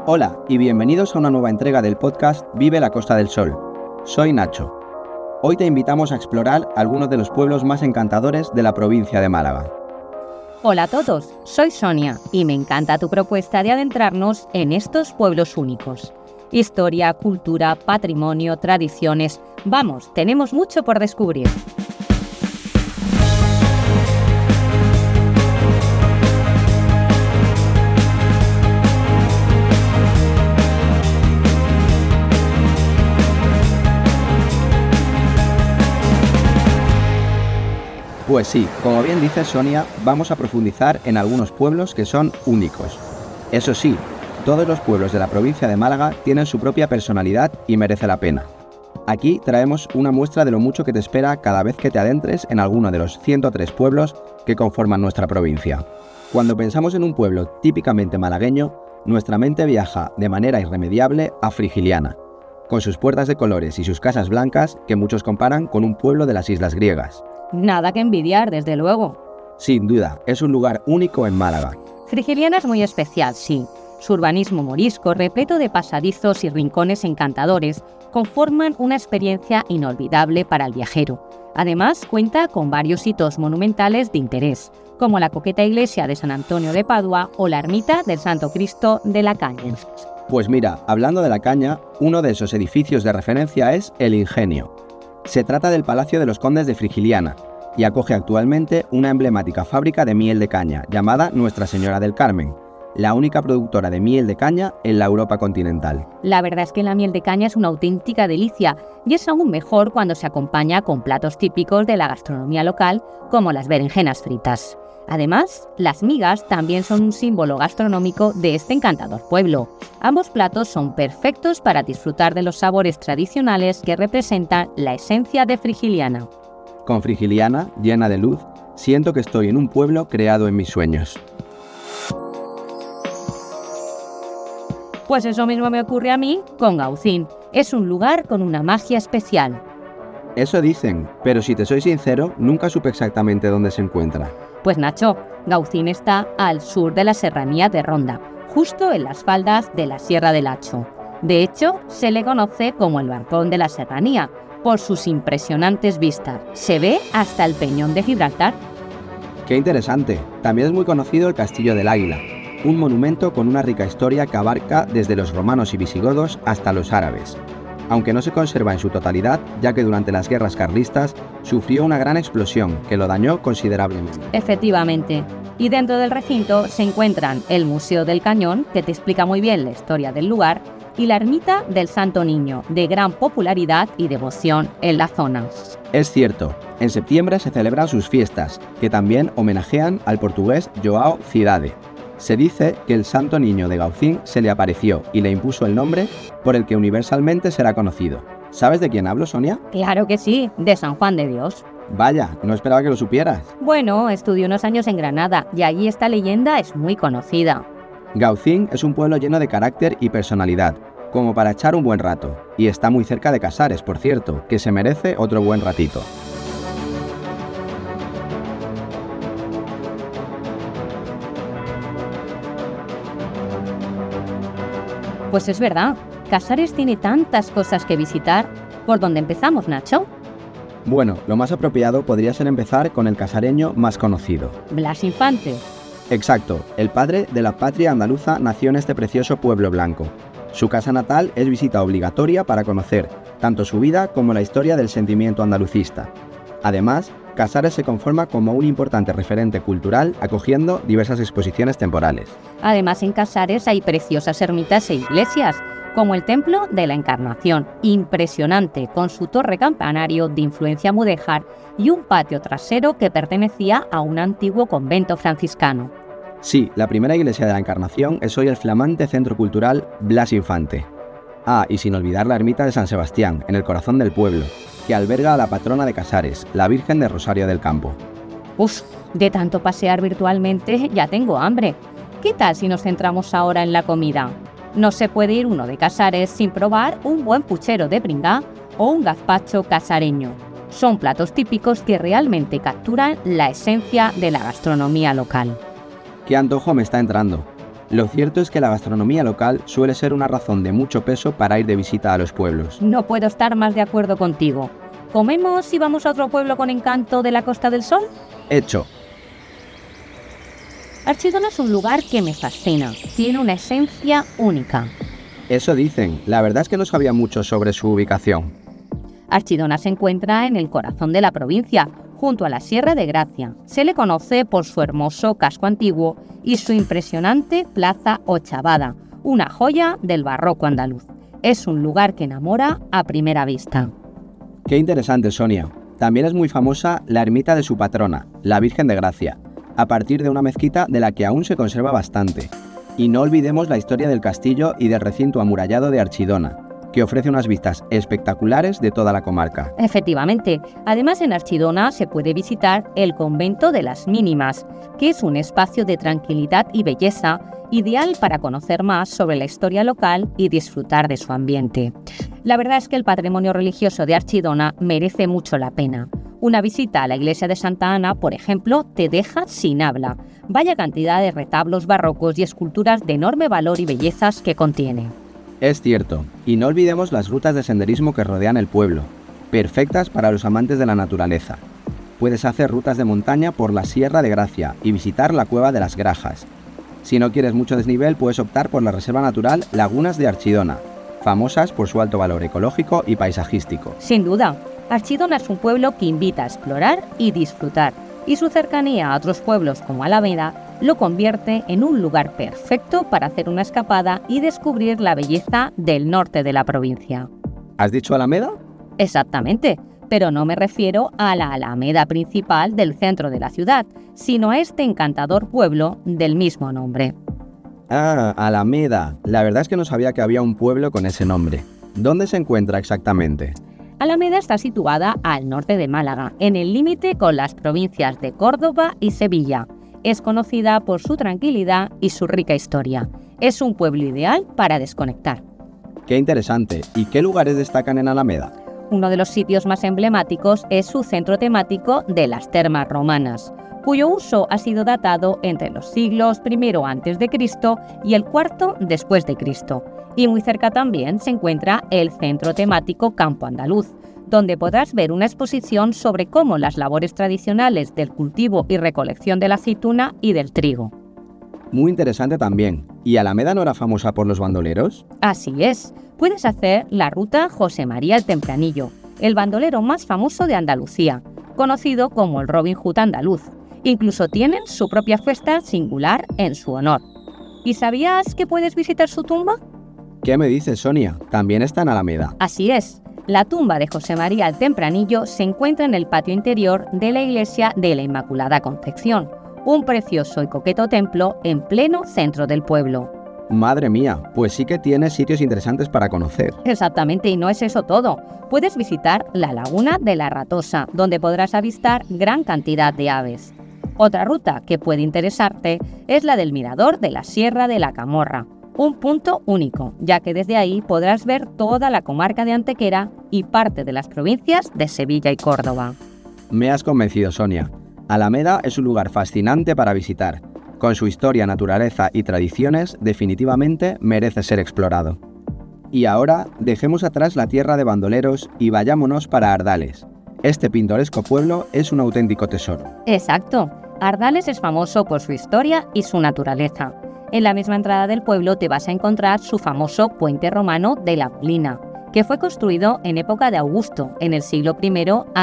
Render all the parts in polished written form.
Hola y bienvenidos a una nueva entrega del podcast Vive la Costa del Sol. Soy Nacho. Hoy te invitamos a explorar algunos de los pueblos más encantadores de la provincia de Málaga. Hola a todos, soy Sonia y me encanta tu propuesta de adentrarnos en estos pueblos únicos. Historia, cultura, patrimonio, tradiciones... Vamos, tenemos mucho por descubrir. Pues sí, como bien dice Sonia, vamos a profundizar en algunos pueblos que son únicos. Eso sí, todos los pueblos de la provincia de Málaga tienen su propia personalidad y merece la pena. Aquí traemos una muestra de lo mucho que te espera cada vez que te adentres en alguno de los 103 pueblos que conforman nuestra provincia. Cuando pensamos en un pueblo típicamente malagueño, nuestra mente viaja de manera irremediable a Frigiliana, con sus puertas de colores y sus casas blancas que muchos comparan con un pueblo de las islas griegas. Nada que envidiar, desde luego. Sin duda, es un lugar único en Málaga. Frigiliana es muy especial, sí. Su urbanismo morisco, repleto de pasadizos y rincones encantadores, conforman una experiencia inolvidable para el viajero. Además, cuenta con varios hitos monumentales de interés, como la coqueta iglesia de San Antonio de Padua o la ermita del Santo Cristo de la Caña. Pues mira, hablando de la Caña, uno de esos edificios de referencia es el Ingenio. Se trata del Palacio de los Condes de Frigiliana y acoge actualmente una emblemática fábrica de miel de caña llamada Nuestra Señora del Carmen, la única productora de miel de caña en la Europa continental. La verdad es que la miel de caña es una auténtica delicia y es aún mejor cuando se acompaña con platos típicos de la gastronomía local como las berenjenas fritas. Además, las migas también son un símbolo gastronómico de este encantador pueblo. Ambos platos son perfectos para disfrutar de los sabores tradicionales que representan la esencia de Frigiliana. Con Frigiliana, llena de luz, siento que estoy en un pueblo creado en mis sueños. Pues eso mismo me ocurre a mí con Gaucín. Es un lugar con una magia especial. Eso dicen, pero si te soy sincero, nunca supe exactamente dónde se encuentra. Pues Nacho, Gaucín está al sur de la serranía de Ronda, justo en las faldas de la Sierra del Hacho. De hecho, se le conoce como el balcón de la serranía, por sus impresionantes vistas. Se ve hasta el Peñón de Gibraltar. ¡Qué interesante! También es muy conocido el Castillo del Águila, un monumento con una rica historia que abarca desde los romanos y visigodos hasta los árabes, aunque no se conserva en su totalidad, ya que durante las guerras carlistas sufrió una gran explosión que lo dañó considerablemente. Efectivamente. Y dentro del recinto se encuentran el Museo del Cañón, que te explica muy bien la historia del lugar, y la ermita del Santo Niño, de gran popularidad y devoción en la zona. Es cierto, en septiembre se celebran sus fiestas, que también homenajean al portugués João Cidade. Se dice que el Santo Niño de Gaucín se le apareció y le impuso el nombre por el que universalmente será conocido. ¿Sabes de quién hablo, Sonia? Claro que sí, de San Juan de Dios. Vaya, no esperaba que lo supieras. Bueno, estudié unos años en Granada y allí esta leyenda es muy conocida. Gaucín es un pueblo lleno de carácter y personalidad, como para echar un buen rato, y está muy cerca de Casares, por cierto, que se merece otro buen ratito. Pues es verdad, Casares tiene tantas cosas que visitar. ¿Por dónde empezamos, Nacho? Bueno, lo más apropiado podría ser empezar con el casareño más conocido. Blas Infante. Exacto, el padre de la patria andaluza nació en este precioso pueblo blanco. Su casa natal es visita obligatoria para conocer tanto su vida como la historia del sentimiento andalucista. Además, Casares se conforma como un importante referente cultural, acogiendo diversas exposiciones temporales. Además, en Casares hay preciosas ermitas e iglesias, como el Templo de la Encarnación, impresionante, con su torre campanario de influencia mudéjar y un patio trasero que pertenecía a un antiguo convento franciscano. Sí, la primera iglesia de la Encarnación es hoy el flamante centro cultural Blas Infante. Ah, y sin olvidar la ermita de San Sebastián, en el corazón del pueblo, que alberga a la patrona de Casares, la Virgen de Rosario del Campo. Uf, de tanto pasear virtualmente ya tengo hambre. ¿Qué tal si nos centramos ahora en la comida? No se puede ir uno de Casares sin probar un buen puchero de bringá o un gazpacho casareño. Son platos típicos que realmente capturan la esencia de la gastronomía local. ¡Qué antojo me está entrando! Lo cierto es que la gastronomía local suele ser una razón de mucho peso para ir de visita a los pueblos. No puedo estar más de acuerdo contigo. ¿Comemos y vamos a otro pueblo con encanto de la Costa del Sol? Hecho. Archidona es un lugar que me fascina. Tiene una esencia única. Eso dicen. La verdad es que no sabía mucho sobre su ubicación. Archidona se encuentra en el corazón de la provincia, junto a la Sierra de Gracia. Se le conoce por su hermoso casco antiguo y su impresionante plaza Ochavada, una joya del barroco andaluz. Es un lugar que enamora a primera vista. Qué interesante, Sonia. También es muy famosa la ermita de su patrona, la Virgen de Gracia, a partir de una mezquita de la que aún se conserva bastante. Y no olvidemos la historia del castillo y del recinto amurallado de Archidona, que ofrece unas vistas espectaculares de toda la comarca. Efectivamente, además en Archidona se puede visitar el convento de las Mínimas, que es un espacio de tranquilidad y belleza ideal para conocer más sobre la historia local y disfrutar de su ambiente. La verdad es que el patrimonio religioso de Archidona merece mucho la pena. Una visita a la iglesia de Santa Ana, por ejemplo, te deja sin habla. Vaya cantidad de retablos barrocos y esculturas de enorme valor y bellezas que contiene. Es cierto, y no olvidemos las rutas de senderismo que rodean el pueblo, perfectas para los amantes de la naturaleza. Puedes hacer rutas de montaña por la Sierra de Gracia y visitar la Cueva de las Grajas. Si no quieres mucho desnivel, puedes optar por la Reserva Natural Lagunas de Archidona, famosas por su alto valor ecológico y paisajístico. Sin duda, Archidona es un pueblo que invita a explorar y disfrutar, y su cercanía a otros pueblos como Alameda lo convierte en un lugar perfecto para hacer una escapada y descubrir la belleza del norte de la provincia. ¿Has dicho Alameda? Exactamente, pero no me refiero a la Alameda principal del centro de la ciudad, sino a este encantador pueblo del mismo nombre. Ah, Alameda. La verdad es que no sabía que había un pueblo con ese nombre. ¿Dónde se encuentra exactamente? Alameda está situada al norte de Málaga, en el límite con las provincias de Córdoba y Sevilla. Es conocida por su tranquilidad y su rica historia. Es un pueblo ideal para desconectar. Qué interesante. ¿Y qué lugares destacan en Alameda? Uno de los sitios más emblemáticos es su centro temático de las termas romanas, cuyo uso ha sido datado entre los siglos I a.C. y el IV después de Cristo. Y muy cerca también se encuentra el centro temático Campo Andaluz, donde podrás ver una exposición sobre cómo las labores tradicionales del cultivo y recolección de la aceituna y del trigo. Muy interesante también. ¿Y Alameda no era famosa por los bandoleros? Así es. Puedes hacer la ruta José María el Tempranillo, el bandolero más famoso de Andalucía, conocido como el Robin Hood andaluz. Incluso tienen su propia fiesta singular en su honor. ¿Y sabías que puedes visitar su tumba? ¿Qué me dices, Sonia? ¿También está en Alameda? Así es. La tumba de José María el Tempranillo se encuentra en el patio interior de la iglesia de la Inmaculada Concepción, un precioso y coqueto templo en pleno centro del pueblo. Madre mía, pues sí que tiene sitios interesantes para conocer. Exactamente, y no es eso todo. Puedes visitar la Laguna de la Ratosa, donde podrás avistar gran cantidad de aves. Otra ruta que puede interesarte es la del Mirador de la Sierra de la Camorra, un punto único, ya que desde ahí podrás ver toda la comarca de Antequera y parte de las provincias de Sevilla y Córdoba. Me has convencido, Sonia. Alameda es un lugar fascinante para visitar. Con su historia, naturaleza y tradiciones, definitivamente merece ser explorado. Y ahora, dejemos atrás la tierra de bandoleros y vayámonos para Ardales. Este pintoresco pueblo es un auténtico tesoro. Exacto. Ardales es famoso por su historia y su naturaleza. En la misma entrada del pueblo te vas a encontrar su famoso puente romano de la Molina, que fue construido en época de Augusto, en el siglo I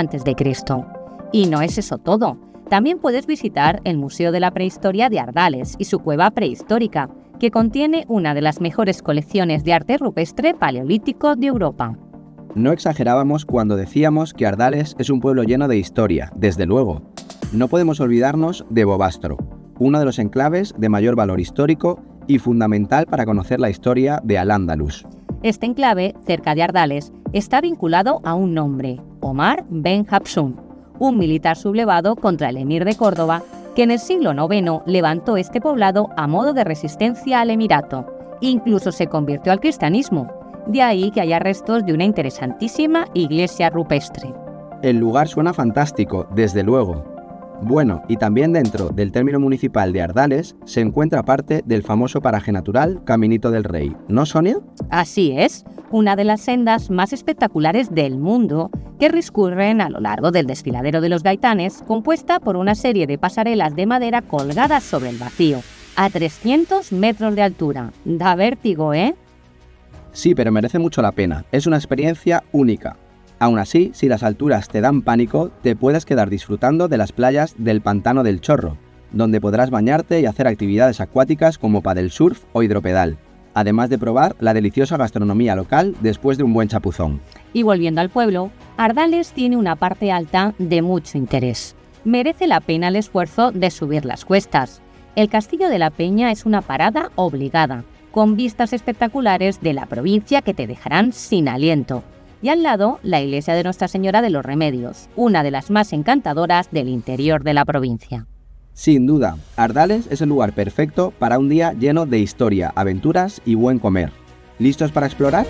a.C. Y no es eso todo. También puedes visitar el Museo de la Prehistoria de Ardales y su cueva prehistórica, que contiene una de las mejores colecciones de arte rupestre paleolítico de Europa. No exagerábamos cuando decíamos que Ardales es un pueblo lleno de historia, desde luego. No podemos olvidarnos de Bobastro, uno de los enclaves de mayor valor histórico y fundamental para conocer la historia de Al-Ándalus. Este enclave, cerca de Ardales, está vinculado a un nombre, Omar Ben Hafsun, un militar sublevado contra el emir de Córdoba, que en el siglo IX levantó este poblado a modo de resistencia al emirato. Incluso se convirtió al cristianismo. De ahí que haya restos de una interesantísima iglesia rupestre. El lugar suena fantástico, desde luego. Bueno, y también dentro del término municipal de Ardales se encuentra parte del famoso paraje natural Caminito del Rey, ¿no, Sonia? Así es, una de las sendas más espectaculares del mundo que discurren a lo largo del desfiladero de los Gaitanes, compuesta por una serie de pasarelas de madera colgadas sobre el vacío, a 300 metros de altura. Da vértigo, ¿eh? Sí, pero merece mucho la pena, es una experiencia única. Aún así, si las alturas te dan pánico, te puedes quedar disfrutando de las playas del Pantano del Chorro, donde podrás bañarte y hacer actividades acuáticas como paddlesurf o hidropedal, además de probar la deliciosa gastronomía local después de un buen chapuzón. Y volviendo al pueblo, Ardales tiene una parte alta de mucho interés. Merece la pena el esfuerzo de subir las cuestas. El Castillo de la Peña es una parada obligada, con vistas espectaculares de la provincia que te dejarán sin aliento. Y al lado, la iglesia de Nuestra Señora de los Remedios, una de las más encantadoras del interior de la provincia. Sin duda, Ardales es el lugar perfecto para un día lleno de historia, aventuras y buen comer. ¿Listos para explorar?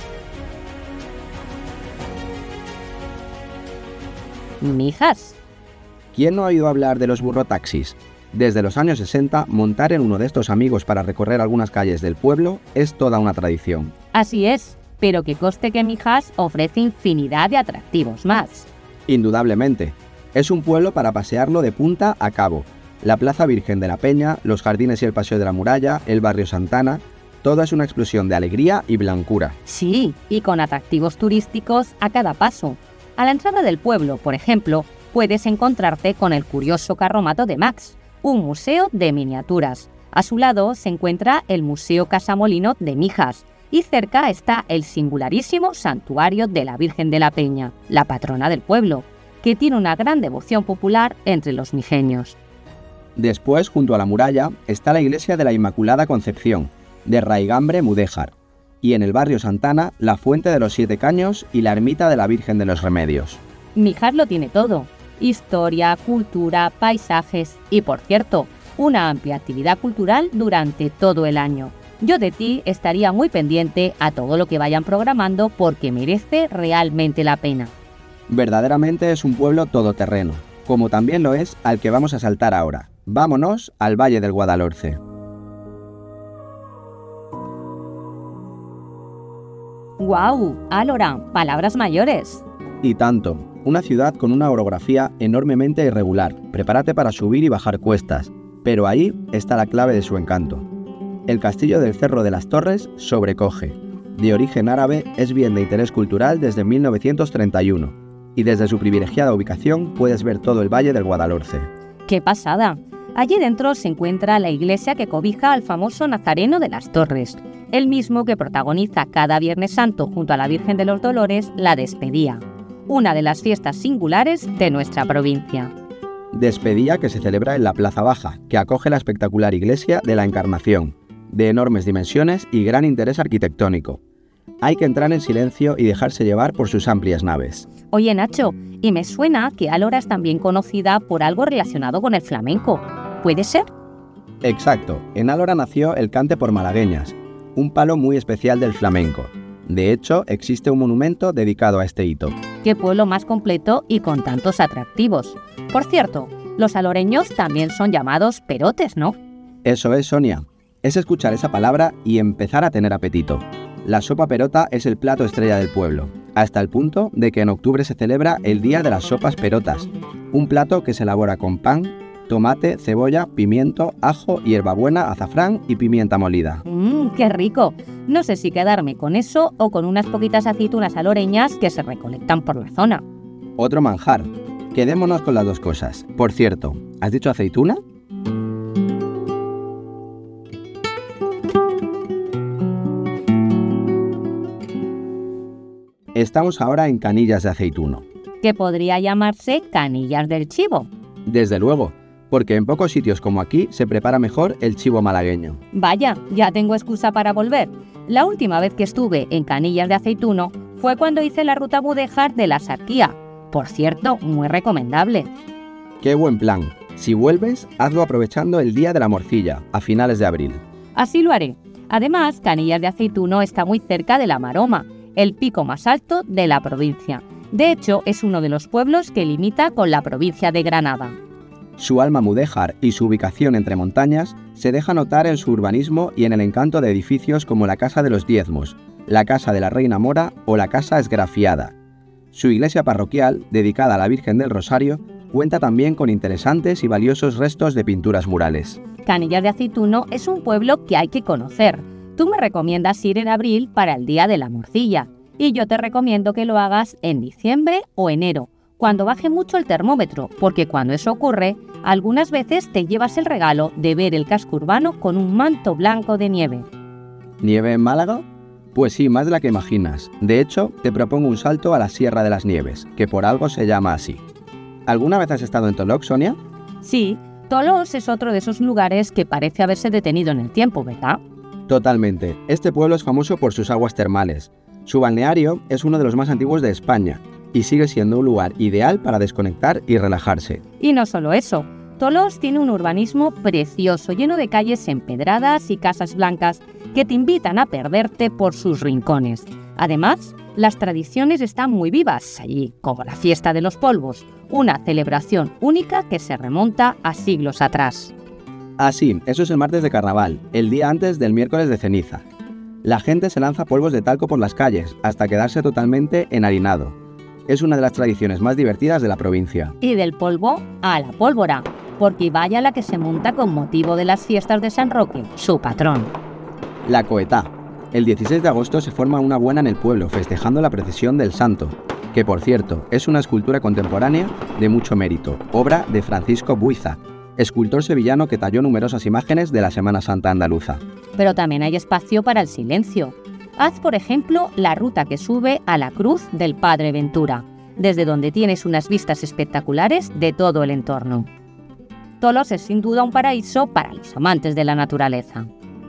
Mijas. ¿Quién no ha oído hablar de los burrotaxis? Desde los años 60, montar en uno de estos amigos para recorrer algunas calles del pueblo es toda una tradición. Así es, pero que conste que Mijas ofrece infinidad de atractivos más. Indudablemente, es un pueblo para pasearlo de punta a cabo. La Plaza Virgen de la Peña, los jardines y el Paseo de la Muralla, el barrio Santana, todo es una explosión de alegría y blancura. Sí, y con atractivos turísticos a cada paso. A la entrada del pueblo, por ejemplo, puedes encontrarte con el curioso carromato de Max, un museo de miniaturas. A su lado se encuentra el Museo Casamolino de Mijas, y cerca está el singularísimo Santuario de la Virgen de la Peña, la patrona del pueblo, que tiene una gran devoción popular entre los mijeños. Después, junto a la muralla, está la iglesia de la Inmaculada Concepción, de Raigambre Mudéjar, y en el barrio Santana, la Fuente de los Siete Caños y la Ermita de la Virgen de los Remedios. Mijas lo tiene todo: historia, cultura, paisajes y, por cierto, una amplia actividad cultural durante todo el año. Yo de ti estaría muy pendiente a todo lo que vayan programando porque merece realmente la pena. Verdaderamente es un pueblo todoterreno, como también lo es al que vamos a saltar ahora. Vámonos al Valle del Guadalhorce. ¡Guau! Álora, palabras mayores. Y tanto, una ciudad con una orografía enormemente irregular. Prepárate para subir y bajar cuestas, pero ahí está la clave de su encanto. El castillo del Cerro de las Torres sobrecoge. De origen árabe, es bien de interés cultural desde 1931 y desde su privilegiada ubicación puedes ver todo el Valle del Guadalhorce. ¡Qué pasada! Allí dentro se encuentra la iglesia que cobija al famoso Nazareno de las Torres, el mismo que protagoniza cada Viernes Santo junto a la Virgen de los Dolores la Despedía, una de las fiestas singulares de nuestra provincia. Despedía que se celebra en la Plaza Baja, que acoge la espectacular iglesia de la Encarnación, de enormes dimensiones y gran interés arquitectónico. Hay que entrar en silencio y dejarse llevar por sus amplias naves. Oye, Nacho, y me suena que Álora es también conocida por algo relacionado con el flamenco. ¿Puede ser? Exacto, en Álora nació el cante por malagueñas, un palo muy especial del flamenco. De hecho, existe un monumento dedicado a este hito. ¡Qué pueblo más completo y con tantos atractivos! Por cierto, los aloreños también son llamados perotes, ¿no? Eso es, Sonia. Es escuchar esa palabra y empezar a tener apetito. La sopa perota es el plato estrella del pueblo, hasta el punto de que en octubre se celebra el Día de las Sopas Perotas, un plato que se elabora con pan, tomate, cebolla, pimiento, ajo, hierbabuena, azafrán y pimienta molida. ¡Qué rico! No sé si quedarme con eso o con unas poquitas aceitunas aloreñas que se recolectan por la zona. Otro manjar. Quedémonos con las dos cosas. Por cierto, ¿has dicho aceituna? Estamos ahora en Canillas de Aceituno. Que podría llamarse Canillas del Chivo. Desde luego, porque en pocos sitios como aquí se prepara mejor el chivo malagueño. Vaya, ya tengo excusa para volver. La última vez que estuve en Canillas de Aceituno fue cuando hice la ruta Mudéjar de la Sarquía. Por cierto, muy recomendable. ¡Qué buen plan! Si vuelves, hazlo aprovechando el Día de la Morcilla, a finales de abril. Así lo haré. Además, Canillas de Aceituno está muy cerca de la Maroma, el pico más alto de la provincia. De hecho, es uno de los pueblos que limita con la provincia de Granada. Su alma mudéjar y su ubicación entre montañas se deja notar en su urbanismo y en el encanto de edificios como la Casa de los Diezmos, la Casa de la Reina Mora o la Casa Esgrafiada. Su iglesia parroquial, dedicada a la Virgen del Rosario, cuenta también con interesantes y valiosos restos de pinturas murales. Canillas de Aceituno es un pueblo que hay que conocer. Tú me recomiendas ir en abril para el Día de la Morcilla y yo te recomiendo que lo hagas en diciembre o enero, cuando baje mucho el termómetro, porque cuando eso ocurre, algunas veces te llevas el regalo de ver el casco urbano con un manto blanco de nieve. ¿Nieve en Málaga? Pues sí, más de la que imaginas. De hecho, te propongo un salto a la Sierra de las Nieves, que por algo se llama así. ¿Alguna vez has estado en Tolok, Sonia? Sí, Tolos es otro de esos lugares que parece haberse detenido en el tiempo, ¿verdad? Totalmente. Este pueblo es famoso por sus aguas termales. Su balneario es uno de los más antiguos de España y sigue siendo un lugar ideal para desconectar y relajarse. Y no solo eso, Tolos tiene un urbanismo precioso, lleno de calles empedradas y casas blancas que te invitan a perderte por sus rincones. Además, las tradiciones están muy vivas allí, como la Fiesta de los Polvos, una celebración única que se remonta a siglos atrás. Ah, sí, eso es el martes de carnaval, el día antes del miércoles de ceniza. La gente se lanza polvos de talco por las calles hasta quedarse totalmente enharinado. Es una de las tradiciones más divertidas de la provincia. Y del polvo a la pólvora, porque vaya la que se monta con motivo de las fiestas de San Roque, su patrón. La Coetá. El 16 de agosto se forma una buena en el pueblo festejando la procesión del Santo, que por cierto es una escultura contemporánea de mucho mérito, obra de Francisco Buiza, escultor sevillano que talló numerosas imágenes de la Semana Santa andaluza. Pero también hay espacio para el silencio. Haz, por ejemplo, la ruta que sube a la Cruz del Padre Ventura, desde donde tienes unas vistas espectaculares de todo el entorno. Tolos es sin duda un paraíso para los amantes de la naturaleza.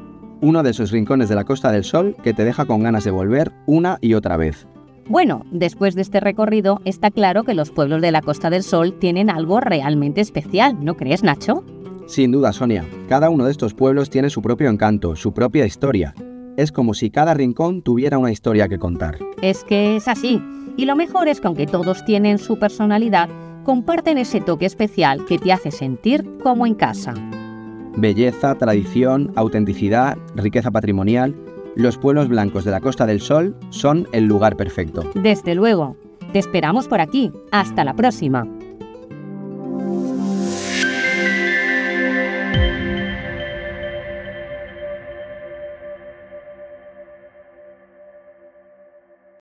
Uno de esos rincones de la Costa del Sol que te deja con ganas de volver una y otra vez. Bueno, después de este recorrido, está claro que los pueblos de la Costa del Sol tienen algo realmente especial, ¿no crees, Nacho? Sin duda, Sonia. Cada uno de estos pueblos tiene su propio encanto, su propia historia. Es como si cada rincón tuviera una historia que contar. Es que es así. Y lo mejor es que aunque todos tienen su personalidad, comparten ese toque especial que te hace sentir como en casa. Belleza, tradición, autenticidad, riqueza patrimonial. Los pueblos blancos de la Costa del Sol son el lugar perfecto. Desde luego. Te esperamos por aquí. Hasta la próxima.